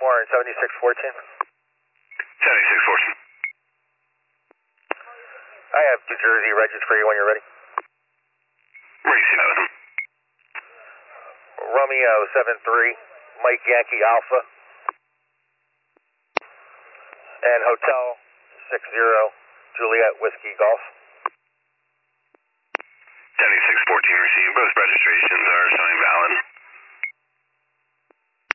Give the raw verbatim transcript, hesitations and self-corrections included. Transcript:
Warren, seventy-six fourteen. seventy-six fourteen. I have New Jersey registered for you when you're ready. Emergency medicine. Romeo seven three, Mike Yankee Alpha. And Hotel six zero, Juliet Whiskey Golf. seventy-six fourteen received. Both registrations are showing valid.